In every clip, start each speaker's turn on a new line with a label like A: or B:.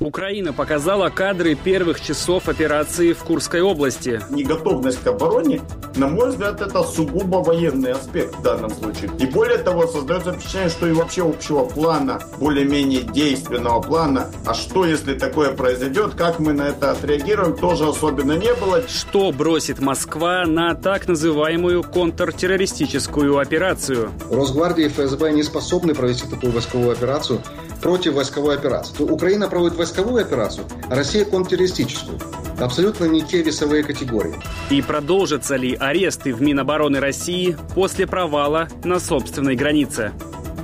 A: Украина показала кадры первых часов операции в Курской области.
B: Неготовность к обороне, на мой взгляд, это сугубо военный аспект в данном случае. И более того, создается впечатление, что и вообще общего плана, более-менее действенного плана, а что если такое произойдет, как мы на это отреагируем, тоже особенно не было.
A: Что бросит Москва на так называемую контртеррористическую операцию?
C: Росгвардия и ФСБ не способны провести такую войсковую операцию против войсковой операции. То Украина проводит войсковую операцию, а Россия контртеррористическую. Абсолютно не те весовые категории.
A: И продолжатся ли аресты в Минобороны России после провала на собственной границе?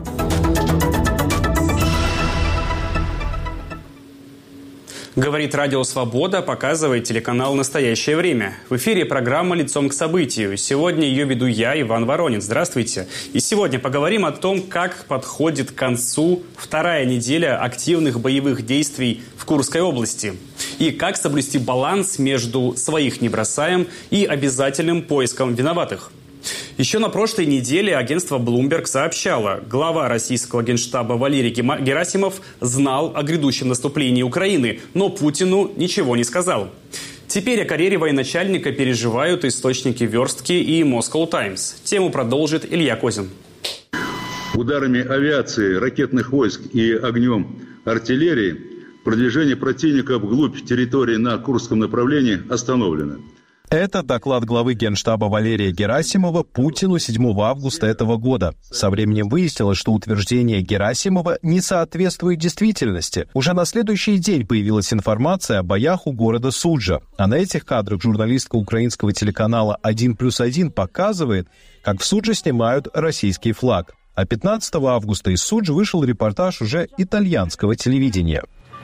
A: Говорит Радио Свобода, показывает телеканал «Настоящее время». В эфире программа «Лицом к событию». Сегодня ее веду я, Иван Воронин. Здравствуйте. И сегодня поговорим о том, как подходит к концу вторая неделя активных боевых действий в Курской области. И как соблюсти баланс между «своих не бросаем» и обязательным поиском виноватых. Еще на прошлой неделе агентство Bloomberg сообщало, глава российского генштаба Валерий Герасимов знал о грядущем наступлении Украины, но Путину ничего не сказал. Теперь о карьере военачальника переживают источники «Верстки» и Moscow Times. Тему продолжит Илья Козин.
D: Ударами авиации, ракетных войск и огнем артиллерии продвижение противника вглубь территории на Курском направлении остановлено.
E: Это доклад главы Генштаба Валерия Герасимова Путину 7 августа этого года. Со временем выяснилось, что утверждение Герасимова не соответствует действительности. Уже на следующий день появилась информация о боях у города Суджа. А на этих кадрах журналистка украинского телеканала «1+1» показывает, как в Судже снимают российский флаг. А 15 августа из Суджи вышел репортаж уже итальянского телевидения.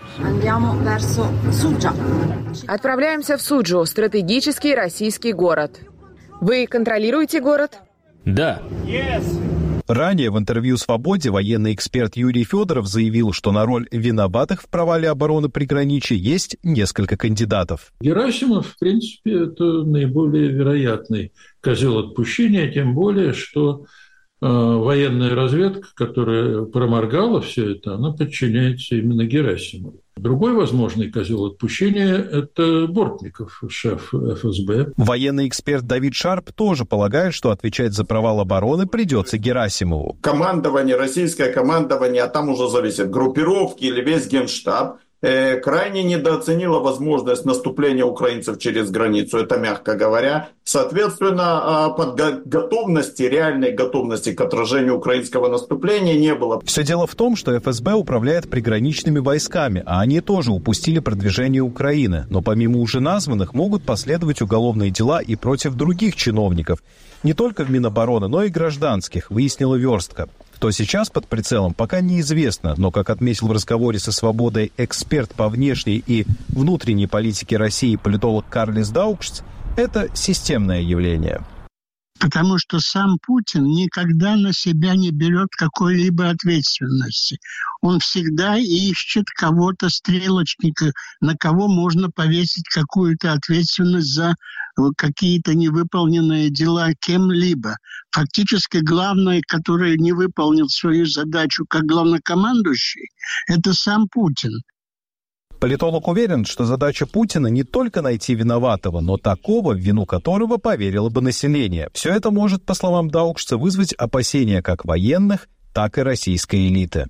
F: Отправляемся в Суджу, стратегический российский город. Вы контролируете город?
A: Да.
E: Ранее в интервью «Свободе» военный эксперт Юрий Федоров заявил, что на роль виноватых в провале обороны приграничья есть несколько кандидатов.
G: Герасимов, в принципе, это наиболее вероятный козел отпущения, тем более, что военная разведка, которая проморгала все это, она подчиняется именно Герасимову. Другой возможный козел отпущения – это Бортников, шеф ФСБ.
E: Военный эксперт Давид Шарп тоже полагает, что отвечать за провал обороны придется Герасимову.
B: Командование, российское командование, а там уже зависит группировки или весь Генштаб, крайне недооценила возможность наступления украинцев через границу, это мягко говоря. Соответственно, готовности, реальной готовности к отражению украинского наступления не было.
E: Все дело в том, что ФСБ управляет приграничными войсками, а они тоже упустили продвижение Украины. Но помимо уже названных могут последовать уголовные дела и против других чиновников. Не только в Минобороны, но и гражданских, выяснила Верстка. Кто сейчас под прицелом, пока неизвестно, но, как отметил в разговоре со «Свободой» эксперт по внешней и внутренней политике России политолог Карлис Даукшц, это системное явление.
H: Потому что сам Путин никогда на себя не берет какой-либо ответственности. Он всегда ищет кого-то, стрелочника, на кого можно повесить какую-то ответственность за какие-то невыполненные дела кем-либо. Фактически главный, который не выполнил свою задачу как главнокомандующий, это сам Путин.
E: Политолог уверен, что задача Путина не только найти виноватого, но такого, в вину которого поверило бы население. Все это может, по словам Даукшца, вызвать опасения как военных, так и российской элиты.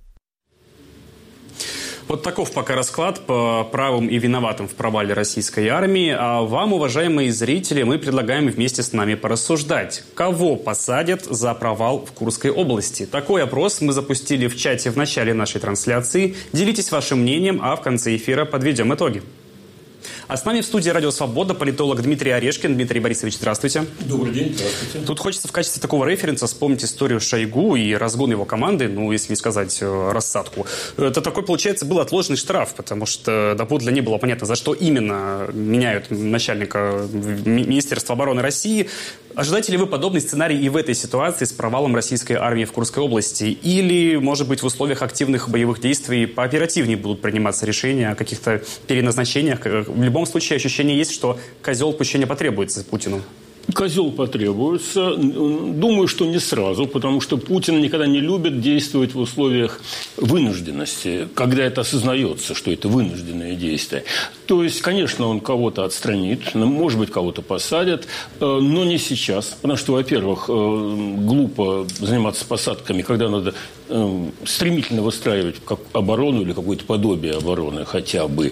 A: Вот таков пока расклад по правым и виноватым в провале российской армии. А вам, уважаемые зрители, мы предлагаем вместе с нами порассуждать. Кого посадят за провал в Курской области? Такой опрос мы запустили в чате в начале нашей трансляции. Делитесь вашим мнением, а в конце эфира подведем итоги. А с нами в студии «Радио Свобода» политолог Дмитрий Орешкин. Дмитрий Борисович, здравствуйте.
I: Добрый день, здравствуйте.
A: Тут хочется в качестве такого референса вспомнить историю Шойгу и разгон его команды, ну, если не сказать рассадку. Это такой, получается, был отложенный штраф, потому что доподлинно не было понятно, за что именно меняют начальника Министерства обороны России. Ожидаете ли вы подобный сценарий и в этой ситуации с провалом российской армии в Курской области? Или, может быть, в условиях активных боевых действий пооперативнее будут приниматься решения о каких-то переназначениях? В любом случае ощущение есть, что козел отпущения потребуется Путину.
I: Козел потребуется. Думаю, что не сразу, потому что Путин никогда не любит действовать в условиях вынужденности, когда это осознается, что это вынужденное действие. То есть, конечно, он кого-то отстранит, может быть, кого-то посадят, но не сейчас. Потому что, во-первых, глупо заниматься посадками, когда надо стремительно выстраивать оборону или какое-то подобие обороны хотя бы.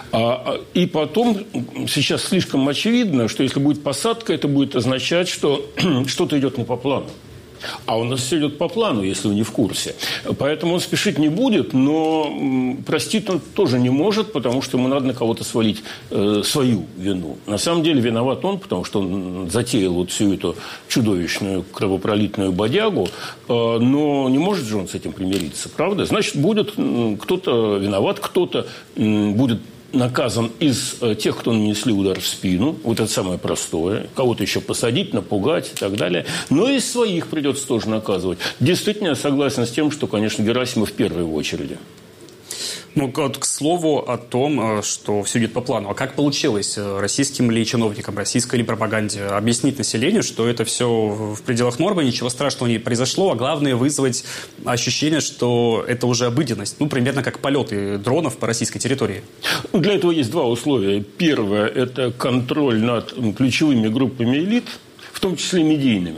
I: И потом, сейчас слишком очевидно, что если будет посадка, это будет означать, что что-то идет не по плану. А у нас все идет по плану, если вы не в курсе. Поэтому он спешить не будет, но простить он тоже не может, потому что ему надо на кого-то свалить свою вину. На самом деле виноват он, потому что он затеял вот всю эту чудовищную кровопролитную бодягу, но не может же он с этим примириться, правда? Значит, будет кто-то виноват, кто-то будет наказан из тех, кто нанесли удар в спину. Вот это самое простое. Кого-то еще посадить, напугать и так далее. Но и своих придется тоже наказывать. Действительно, я согласен с тем, что, конечно, Герасимов в первой очереди.
A: Ну, вот, к слову о том, что все идет по плану. А как получилось российским ли чиновникам, российской ли пропаганде объяснить населению, что это все в пределах нормы, ничего страшного не произошло, а главное вызвать ощущение, что это уже обыденность. Ну, примерно как полеты дронов по российской территории.
I: Для этого есть два условия. Первое – это контроль над ключевыми группами элит, в том числе медийными.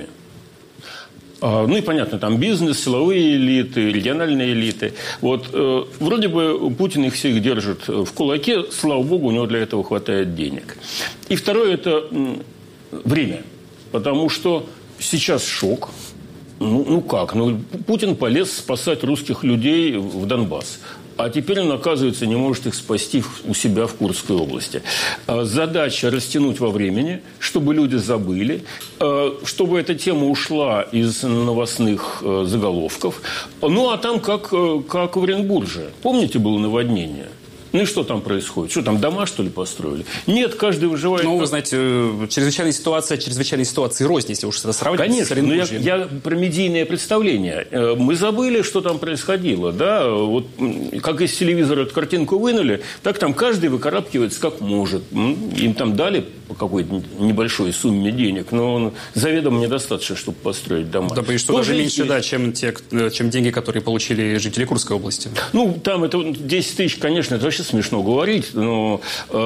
I: Ну и понятно, там бизнес, силовые элиты, региональные элиты. Вот вроде бы Путин их всех держит в кулаке, слава богу, у него для этого хватает денег. И второе – это время, потому что сейчас шок. Ну как? Путин полез спасать русских людей в Донбасс. А теперь он, оказывается, не может их спасти у себя в Курской области. Задача растянуть во времени, чтобы люди забыли, чтобы эта тема ушла из новостных заголовков. Ну, а там как в Оренбурге. Помните, было наводнение? Ну и что там происходит? Что там, дома, что ли, построили? Нет, каждый выживает.
A: Ну, вы знаете, чрезвычайная ситуации рознь, если уж это сравнивать.
I: Конечно, но я про медийное представление. Мы забыли, что там происходило. Да? Вот, как из телевизора эту картинку вынули, так там каждый выкарабкивается как может. Им там дали по какой-то небольшой сумме денег, но заведомо недостаточно, чтобы построить дома.
A: Да, боюсь, что даже меньше, да, чем деньги, которые получили жители Курской области.
I: Ну, там это 10 тысяч, конечно, это вообще смешно говорить, но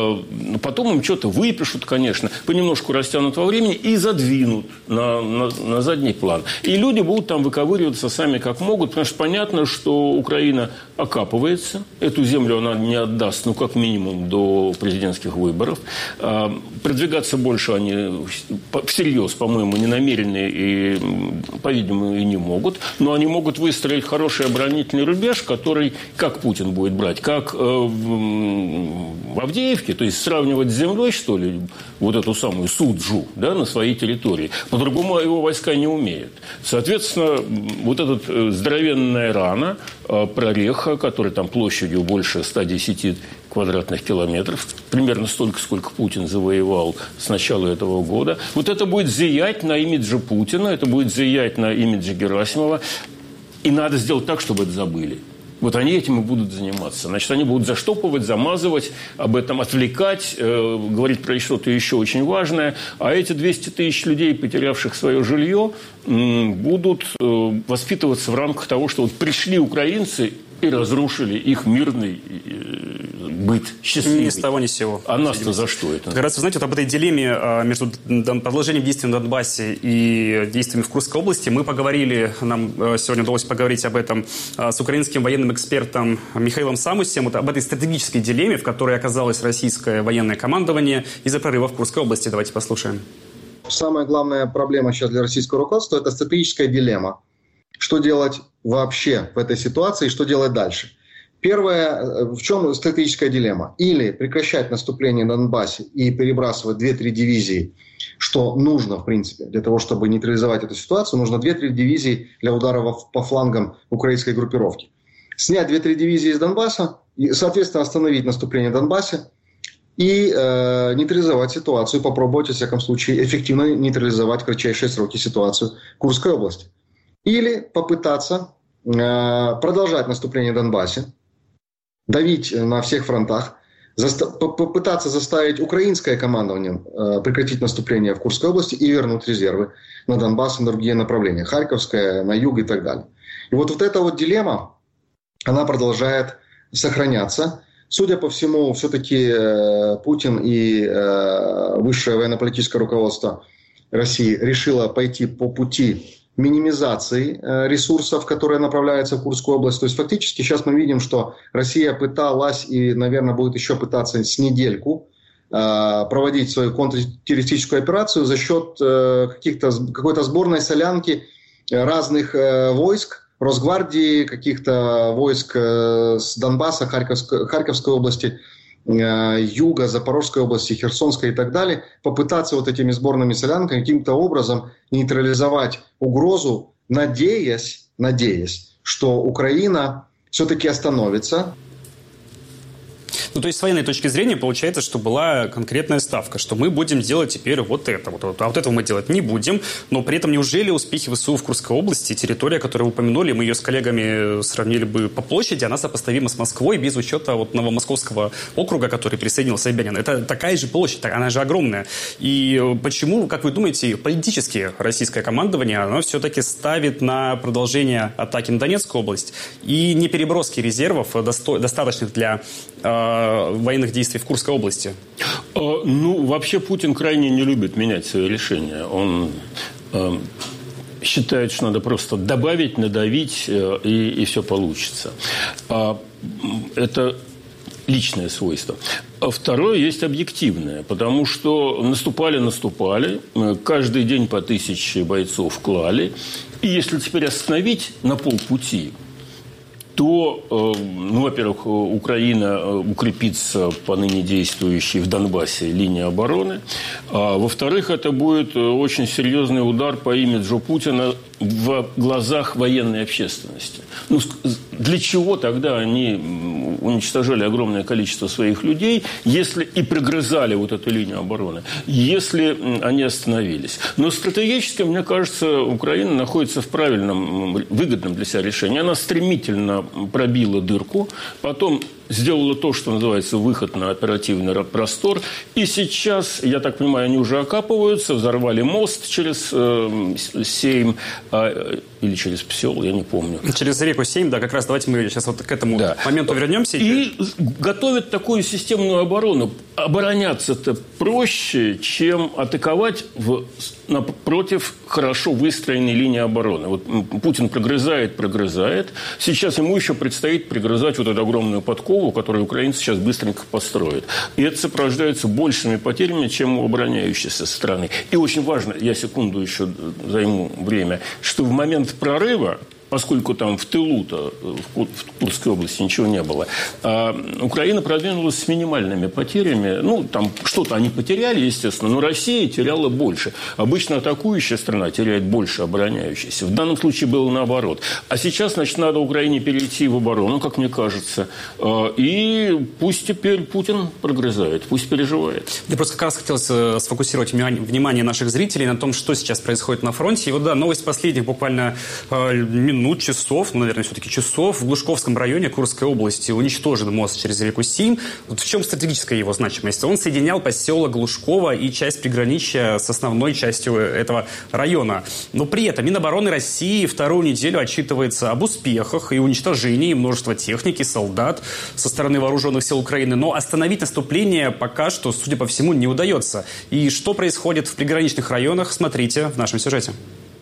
I: потом им что-то выпишут, конечно, понемножку растянут во времени и задвинут на задний план. И люди будут там выковыриваться сами как могут, потому что понятно, что Украина окапывается, эту землю она не отдаст, ну, как минимум, до президентских выборов. Продвигаться больше они всерьез, по-моему, не намерены и, по-видимому, и не могут. Но они могут выстроить хороший оборонительный рубеж, который, как Путин будет брать, как в Авдеевке, то есть сравнивать с землей, что ли, вот эту самую Суджу, да, на своей территории. По-другому его войска не умеют. Соответственно, вот эта здоровенная рана, прореха, которая там площадью больше 110 квадратных километров, примерно столько, сколько Путин завоевал с начала этого года. Вот это будет зиять на имидже Путина, это будет зиять на имидже Герасимова. И надо сделать так, чтобы это забыли. Вот они этим и будут заниматься. Значит, они будут заштопывать, замазывать, об этом отвлекать, говорить про что-то еще очень важное. А эти 200 тысяч людей, потерявших свое жилье, будут воспитываться в рамках того, что вот пришли украинцы и разрушили их мирный быт, счастливый.
A: Ни с того, ни с сего.
I: А нас-то за что это?
A: Как раз, вы знаете, вот об этой дилемме между продолжением действий на Донбассе и действиями в Курской области мы поговорили, нам сегодня удалось поговорить об этом с украинским военным экспертом Михаилом Самусем, вот об этой стратегической дилемме, в которой оказалось российское военное командование из-за прорыва в Курской области. Давайте послушаем.
C: Самая главная проблема сейчас для российского руководства – это стратегическая дилемма. Что делать вообще в этой ситуации и что делать дальше? Первое, в чем стратегическая дилемма? Или прекращать наступление на Донбассе и перебрасывать 2-3 дивизии, что нужно, в принципе, для того, чтобы нейтрализовать эту ситуацию, нужно 2-3 дивизии для ударов по флангам украинской группировки. Снять 2-3 дивизии из Донбасса и, соответственно, остановить наступление в Донбассе и нейтрализовать ситуацию, попробовать, во всяком случае, эффективно нейтрализовать в кратчайшие сроки ситуацию в Курской области. Или попытаться продолжать наступление в Донбассе, давить на всех фронтах, попытаться заставить украинское командование прекратить наступление в Курской области и вернуть резервы на Донбасс и на другие направления, Харьковское, на юг и так далее. И вот эта вот дилемма, она продолжает сохраняться. Судя по всему, все-таки Путин и высшее военно-политическое руководство России решило пойти по пути минимизации ресурсов, которые направляются в Курскую область. То есть фактически сейчас мы видим, что Россия пыталась и, наверное, будет еще пытаться с недельку проводить свою контртеррористическую операцию за счет какой-то сборной солянки разных войск, Росгвардии, каких-то войск с Донбасса, Харьковской области, Юга, Запорожской области, Херсонской и так далее, попытаться вот этими сборными солянками каким-то образом нейтрализовать угрозу, надеясь, что Украина все-таки остановится.
A: Ну, то есть, с военной точки зрения, получается, что была конкретная ставка, что мы будем делать теперь вот это. А вот этого мы делать не будем. Но при этом неужели успехи ВСУ в Курской области, территория, которую вы упомянули, мы ее с коллегами сравнили бы по площади, она сопоставима с Москвой без учета вот Новомосковского округа, который присоединился Собянин. Это такая же площадь, она же огромная. И почему, как вы думаете, политически российское командование, оно все-таки ставит на продолжение атаки на Донецкую область и не переброски резервов, достаточных для военных действий в Курской области?
I: Ну, вообще Путин крайне не любит менять свои решения. Он считает, что надо просто добавить, надавить, и все получится. Это личное свойство. Второе есть объективное, потому что наступали, каждый день по 1000 бойцов клали, и если теперь остановить на полпути, то, ну, во-первых, Украина укрепится по ныне действующей в Донбассе линии обороны, а во-вторых, это будет очень серьезный удар по имиджу Путина в глазах военной общественности. Ну, для чего тогда они уничтожали огромное количество своих людей, если и прогрызали вот эту линию обороны, если они остановились? Но стратегически, мне кажется, Украина находится в правильном, выгодном для себя решении. Она стремительно пробила дырку, потом сделала то, что называется выход на оперативный простор. И сейчас, я так понимаю, они уже окапываются, взорвали мост через Сейм или через Псел, я не помню.
A: Через реку Сейм, да, как раз давайте мы сейчас вот к этому моменту вернемся.
I: И готовят такую системную оборону. Обороняться-то проще, чем атаковать против хорошо выстроенной линии обороны. Вот Путин прогрызает. Сейчас ему еще предстоит прогрызать вот эту огромную подкову, которую украинцы сейчас быстренько построят. И это сопровождается большими потерями, чем у обороняющейся страны. И очень важно, я секунду еще займу время, что в момент прорыва, поскольку там в тылу-то, в Курской области ничего не было, Украина продвинулась с минимальными потерями. Ну, там что-то они потеряли, естественно, но Россия теряла больше. Обычно атакующая страна теряет больше обороняющейся. В данном случае было наоборот. А сейчас, значит, надо Украине перейти в оборону, как мне кажется. И пусть теперь Путин прогрызает, пусть переживает.
A: Я просто как раз хотел сфокусировать внимание наших зрителей на том, что сейчас происходит на фронте. И вот, да, новость последних буквально часов, наверное, все-таки часов. В Глушковском районе Курской области уничтожен мост через реку Сейм. Вот в чем стратегическая его значимость? Он соединял поселок Глушково и часть приграничья с основной частью этого района. Но при этом Минобороны России вторую неделю отчитывается об успехах и уничтожении множества техники, солдат со стороны вооруженных сил Украины. Но остановить наступление пока что, судя по всему, не удается. И что происходит в приграничных районах, смотрите в нашем сюжете.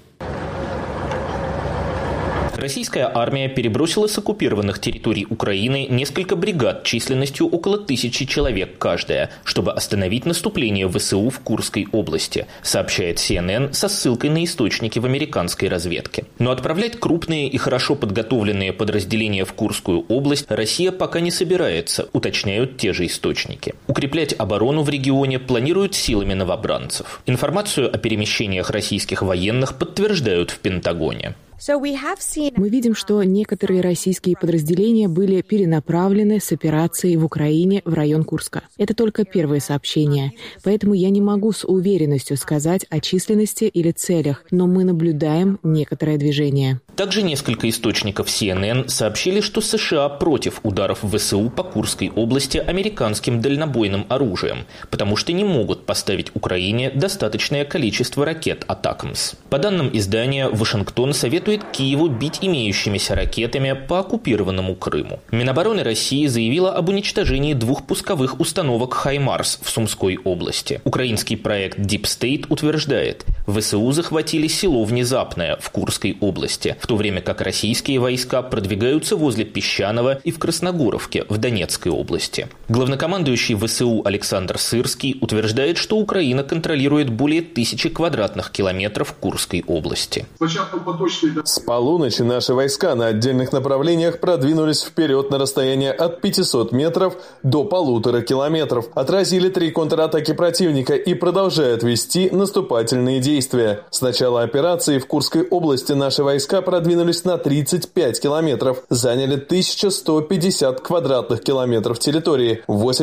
J: Российская армия перебросила с оккупированных территорий Украины несколько бригад численностью около 1000 человек каждая, чтобы остановить наступление ВСУ в Курской области, сообщает CNN со ссылкой на источники в американской разведке. Но отправлять крупные и хорошо подготовленные подразделения в Курскую область Россия пока не собирается, уточняют те же источники. Укреплять оборону в регионе планируют силами новобранцев. Информацию о перемещениях российских военных подтверждают в Пентагоне.
F: Мы видим, что некоторые российские подразделения были перенаправлены с операцией в Украине в район Курска. Это только первое сообщение, поэтому я не могу с уверенностью сказать о численности или целях, но мы наблюдаем некоторое движение.
J: Также несколько источников CNN сообщили, что США против ударов ВСУ по Курской области американским дальнобойным оружием, потому что не могут поставить Украине достаточное количество ракет «Атакамс». По данным издания, Вашингтон советует Киеву бить имеющимися ракетами по оккупированному Крыму. Минобороны России заявила об уничтожении 2 пусковых установок «Хаймарс» в Сумской области. Украинский проект Deep State утверждает, ВСУ захватили село Внезапное в Курской области, в то время как российские войска продвигаются возле Песчаного и в Красногоровке в Донецкой области. Главнокомандующий ВСУ Александр Сырский утверждает, что Украина контролирует более 1000 квадратных километров Курской области.
K: С полуночи наши войска на отдельных направлениях продвинулись вперед на расстояние от 500 метров до 1,5 километров, отразили 3 контратаки противника и продолжают вести наступательные действия. С начала операции в Курской области наши войска продвинулись на 35 километров, заняли 1150 квадратных километров территории,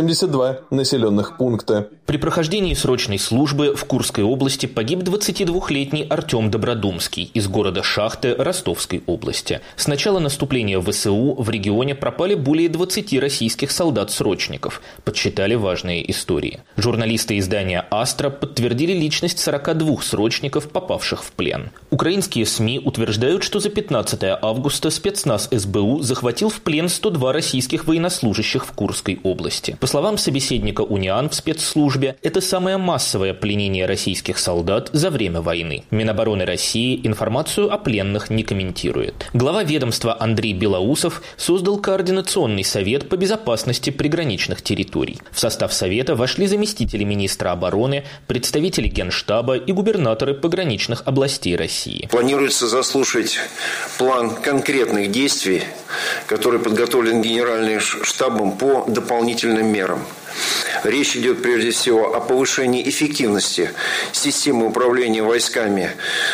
K: 82 населенных пункта.
J: При прохождении срочной службы в Курской области погиб 22-летний Артем Добродумский из города Шахты Ростовской области. С начала наступления ВСУ в регионе пропали более 20 российских солдат-срочников, подсчитали важные истории. Журналисты издания «Астра» подтвердили личность 42 срочников, попавших в плен. Украинские СМИ утверждают, что за 15 августа спецназ СБУ захватил в плен 102 российских военнослужащих в Курской области. По словам собеседника УНИАН в спецслужбе, это самое массовое пленение российских солдат за время войны. Минобороны России информацию о пленных не комментирует. Глава ведомства Андрей Белоусов создал Координационный совет по безопасности приграничных территорий. В состав совета вошли заместители министра обороны, представители Генштаба и губернаторы пограничных областей России.
L: Планируется заслушать план конкретных действий, который подготовлен Генеральным штабом по дополнительным мерам. Речь идет прежде всего о повышении эффективности системы управления войсками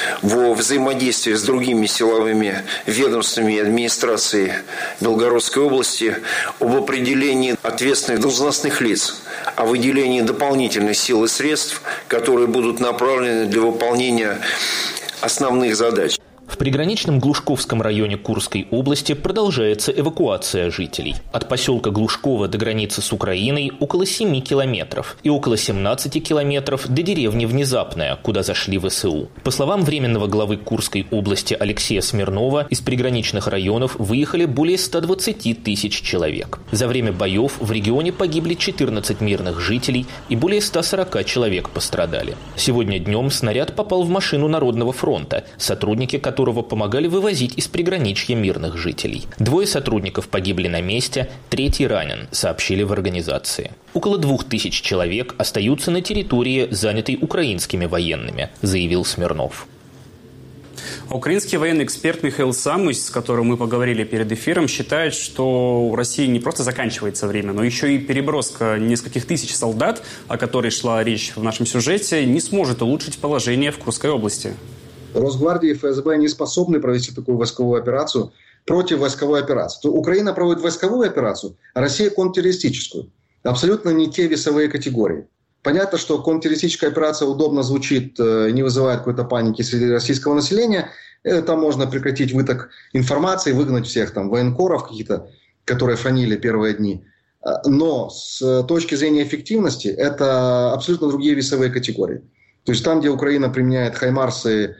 L: во взаимодействии с другими силовыми ведомствами и администрацией Белгородской области, об определении ответственных должностных лиц, о выделении дополнительных сил и средств, которые будут направлены для выполнения основных задач.
J: В приграничном Глушковском районе Курской области продолжается эвакуация жителей. От поселка Глушково до границы с Украиной около 7 километров и около 17 километров до деревни Внезапная, куда зашли ВСУ. По словам временного главы Курской области Алексея Смирнова, из приграничных районов выехали более 120 тысяч человек. За время боев в регионе погибли 14 мирных жителей и более 140 человек пострадали. Сегодня днем снаряд попал в машину Народного фронта, сотрудники которого помогали вывозить из приграничья мирных жителей. 2 сотрудников погибли на месте, 3 ранен, сообщили в организации. Около 2000 человек остаются на территории, занятой украинскими военными, заявил Смирнов.
A: Украинский военный эксперт Михаил Самусь, с которым мы поговорили перед эфиром, считает, что у России не просто заканчивается время, но еще и переброска нескольких тысяч солдат, о которой шла речь в нашем сюжете, не сможет улучшить положение в Курской области.
C: Росгвардия и ФСБ не способны провести такую войсковую операцию против войсковой операции. То Украина проводит войсковую операцию, а Россия контртеррористическую. Абсолютно не те весовые категории. Понятно, что контртеррористическая операция удобно звучит, не вызывает какой-то паники среди российского населения. Там можно прекратить выток информации, выгнать всех там военкоров какие-то, которые фронили первые дни. Но с точки зрения эффективности это абсолютно другие весовые категории. То есть там, где Украина применяет хаймарсы,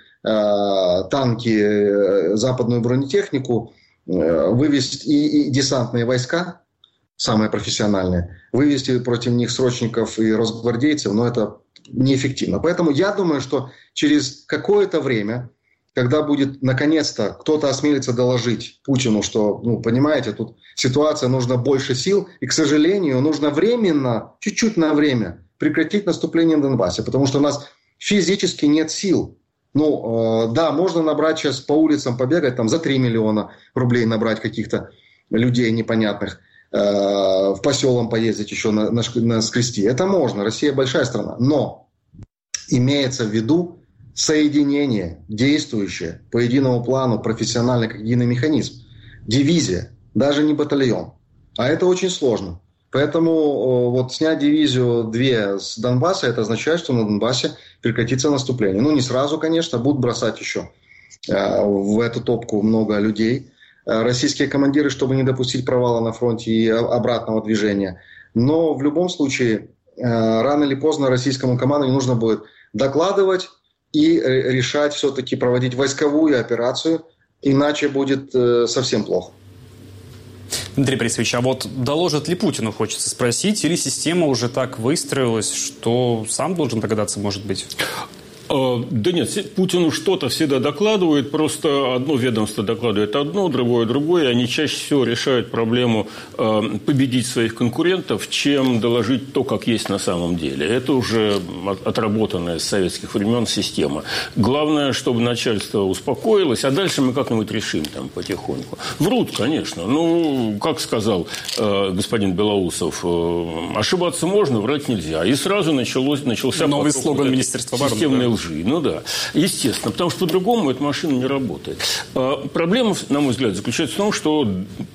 C: танки, западную бронетехнику, вывести и десантные войска, самые профессиональные, вывести против них срочников и росгвардейцев, но это неэффективно. Поэтому я думаю, что через какое-то время, когда будет наконец-то кто-то осмелится доложить Путину, что, понимаете, тут ситуация, нужно больше сил, и, к сожалению, нужно временно, чуть-чуть на время прекратить наступление на Донбассе, потому что у нас физически нет сил. Да, можно набрать сейчас по улицам, побегать, там за 3 миллиона рублей набрать каких-то людей непонятных, в поселом поездить еще наскрести. Это можно, Россия большая страна. Но имеется в виду соединение, действующее по единому плану, профессионально как единый механизм. Дивизия, даже не батальон. А это очень сложно. Поэтому вот снять дивизию 2 с Донбасса, это означает, что на Донбассе прекратится наступление. Не сразу, конечно, будут бросать еще в эту топку много людей. Российские командиры, чтобы не допустить провала на фронте и обратного движения. Но в любом случае, рано или поздно российскому командованию нужно будет докладывать и решать все-таки проводить войсковую операцию, иначе будет совсем плохо.
A: Дмитрий Борисович, а вот доложит ли Путину, хочется спросить, или система уже так выстроилась, что сам должен догадаться, может быть?
I: Да нет, Путину что-то всегда докладывают, просто одно ведомство докладывает одно, другое, они чаще всего решают проблему победить своих конкурентов, чем доложить то, как есть на самом деле. Это уже отработанная с советских времен система. Главное, чтобы начальство успокоилось, а дальше мы как-нибудь решим там потихоньку. Врут, конечно. Как сказал господин Белоусов, ошибаться можно, врать нельзя. И сразу начался
A: новый слоган Министерства обороны.
I: Системной лжи. Естественно, потому что по-другому эта машина не работает. Проблема, на мой взгляд, заключается в том, что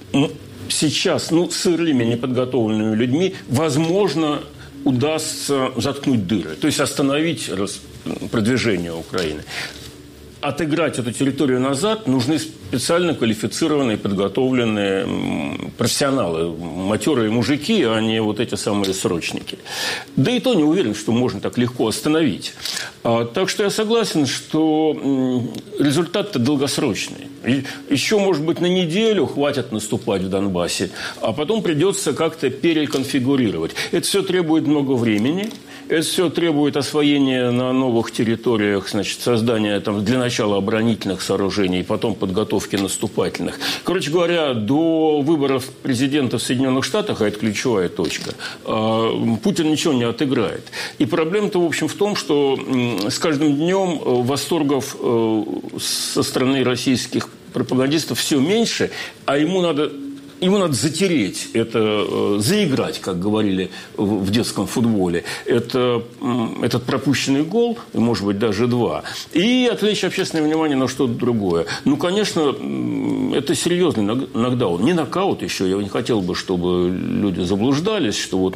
I: сейчас сырыми, неподготовленными людьми, возможно, удастся заткнуть дыры, то есть остановить продвижение Украины. Отыграть эту территорию назад нужны специально квалифицированные, подготовленные профессионалы, матерые мужики, а не вот эти самые срочники. Да и то не уверен, что можно так легко остановить. Так что я согласен, что результат-то долгосрочный. Еще, может быть, на неделю хватит наступать в Донбассе, а потом придется как-то переконфигурировать. Это все требует много времени. Это все требует освоения на новых территориях, создания для начала оборонительных сооружений, потом подготовки наступательных. Короче говоря, до выборов президента в Соединенных Штатах, а это ключевая точка, Путин ничего не отыграет. И проблема-то, в общем, в том, что с каждым днем восторгов со стороны российских пропагандистов все меньше, а ему надо затереть, это заиграть, как говорили в детском футболе, этот пропущенный гол, может быть, даже 2, и отвлечь общественное внимание на что-то другое. Конечно, это серьезный нокдаун. Не нокаут еще, я не хотел бы, чтобы люди заблуждались, что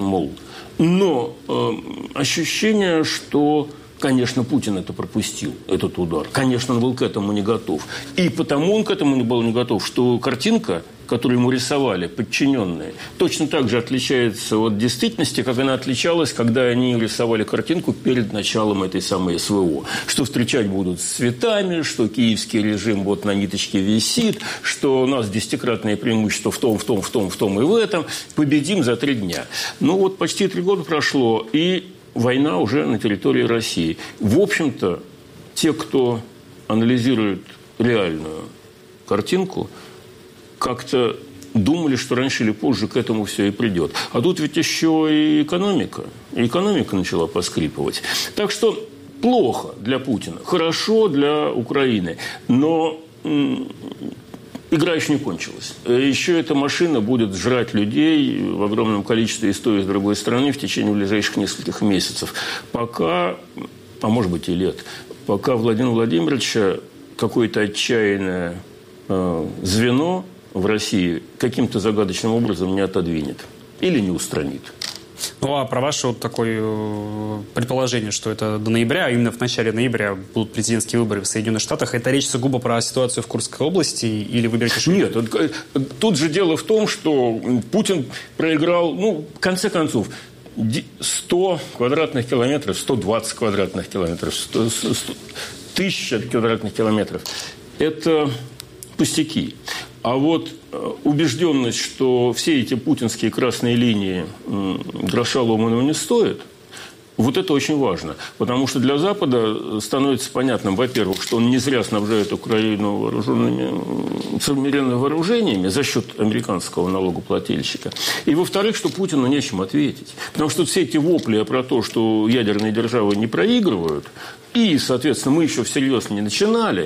I: но ощущение, что... Конечно, Путин это пропустил, этот удар. Конечно, он был к этому не готов. И потому он к этому не был не готов, что картинка, которую ему рисовали подчиненные, точно так же отличается от действительности, как она отличалась, когда они рисовали картинку перед началом этой самой СВО. Что встречать будут с цветами, что киевский режим на ниточке висит, что у нас 10-кратное преимущество в том и в этом. Победим за 3 дня. Почти 3 года прошло, и... война уже на территории России. В общем-то, те, кто анализирует реальную картинку, как-то думали, что раньше или позже к этому все и придет. А тут ведь еще и экономика. И экономика начала поскрипывать. Так что плохо для Путина, хорошо для Украины. Но... игра еще не кончилась. Еще эта машина будет жрать людей в огромном количестве и с той, и с другой стороны в течение ближайших нескольких месяцев. Пока, а может быть и лет, пока Владимира Владимировича какое-то отчаянное звено в России каким-то загадочным образом не отодвинет или не устранит.
A: А про ваше такое предположение, что это до ноября, а именно в начале ноября будут президентские выборы в Соединенных Штатах, это речь сугубо про ситуацию в Курской области или вы берете что-то?
I: Нет, тут же дело в том, что Путин проиграл, в конце концов, 100 квадратных километров, 120 квадратных километров, 1000 квадратных километров – это пустяки. А убежденность, что все эти путинские красные линии гроша ломаного не стоят, это очень важно. Потому что для Запада становится понятным, во-первых, что он не зря снабжает Украину современными вооружениями за счет американского налогоплательщика. И, во-вторых, что Путину нечем ответить. Потому что все эти вопли про то, что ядерные державы не проигрывают, и, соответственно, мы еще всерьез не начинали,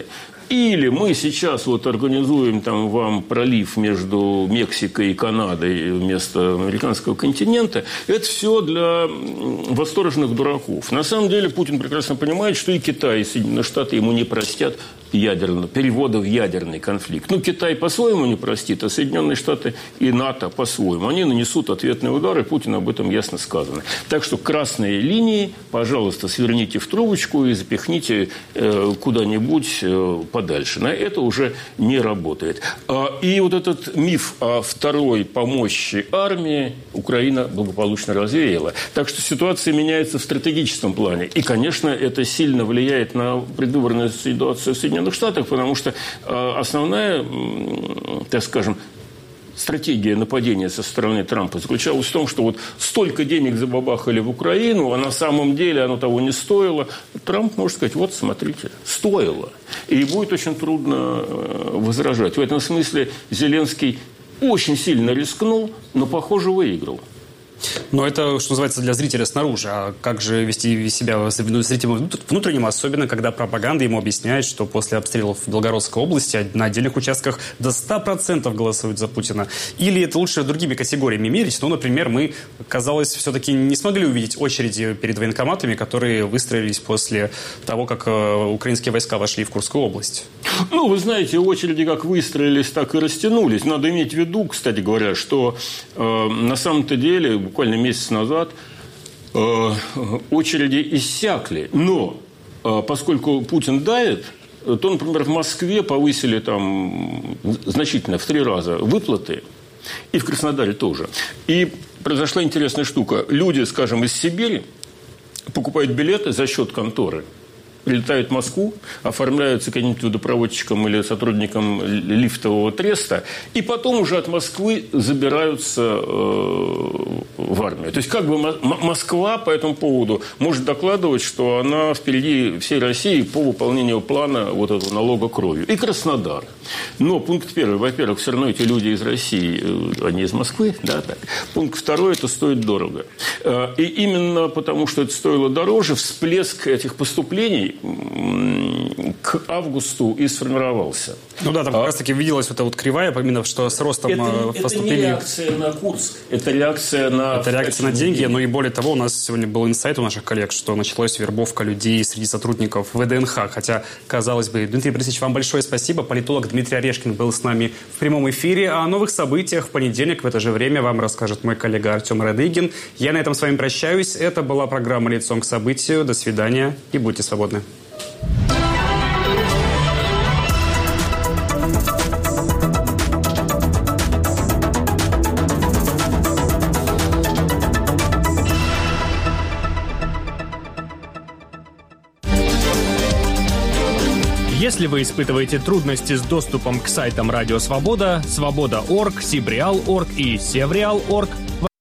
I: Или мы сейчас вот организуем там вам пролив между Мексикой и Канадой вместо американского континента. Это все для восторженных дураков. На самом деле Путин прекрасно понимает, что и Китай, и Соединенные Штаты ему не простят перевода в ядерный конфликт. Ну, Китай по-своему не простит, а Соединенные Штаты и НАТО по-своему. Они нанесут ответные удары, Путин об этом ясно сказано. Так что красные линии, пожалуйста, сверните в трубочку и запихните куда-нибудь подальше. На это уже не работает. И вот этот миф о второй помощи армии Украина благополучно развеяла. Так что ситуация меняется в стратегическом плане. И, конечно, это сильно влияет на предвыборную ситуацию в Соединенных Штатах, потому что основная, так скажем, стратегия нападения со стороны Трампа заключалась в том, что вот столько денег забабахали в Украину, а на самом деле оно того не стоило. Трамп может сказать, вот, смотрите, стоило. И будет очень трудно возражать. В этом смысле Зеленский очень сильно рискнул, но, похоже, выиграл.
A: Но это, что называется, для зрителя снаружи. А как же вести себя зрителям внутренним, особенно когда пропаганда ему объясняет, что после обстрелов в Белгородской области на отдельных участках до 100% голосуют за Путина? Или это лучше другими категориями мерить? Ну, например, мы, казалось, все-таки не смогли увидеть очереди перед военкоматами, которые выстроились после того, как украинские войска вошли в Курскую область.
I: Ну, вы знаете, очереди как выстроились, так и растянулись. Надо иметь в виду, кстати говоря, что на самом-то деле буквально месяц назад очереди иссякли. Но поскольку Путин давит, то, например, в Москве повысили там значительно в 3 раза выплаты. И в Краснодаре тоже. И произошла интересная штука. Люди, скажем, из Сибири покупают билеты за счет конторы. Прилетают в Москву, оформляются каким-нибудь водопроводчиком или сотрудником лифтового треста, и потом уже от Москвы забираются в армию. То есть, как бы Москва по этому поводу может докладывать, что она впереди всей России по выполнению плана вот этого налога кровью. И Краснодар. Но пункт первый, во-первых, все равно эти люди из России, они из Москвы, да, так. Пункт второй, это стоит дорого. И именно потому, что это стоило дороже, всплеск этих поступлений к августу и сформировался.
A: Ну да, там как раз-таки виделась вот эта вот кривая, именно что с ростом поступлений.
I: Это не реакция на Курск, это реакция на...
A: Это реакция на деньги, но и более того, у нас сегодня был инсайт у наших коллег, что началась вербовка людей среди сотрудников ВДНХ, хотя, казалось бы, Дмитрий Борисович, вам большое спасибо. Политолог Дмитрий Орешкин был с нами в прямом эфире. О новых событиях в понедельник в это же время вам расскажет мой коллега Артем Радыгин. Я на этом с вами прощаюсь. Это была программа «Лицом к событию». До свидания и будьте свободны.
M: Если вы испытываете трудности с доступом к сайтам Радио Свобода, Свобода.орг, Сибреал.орг и Севреал.орг,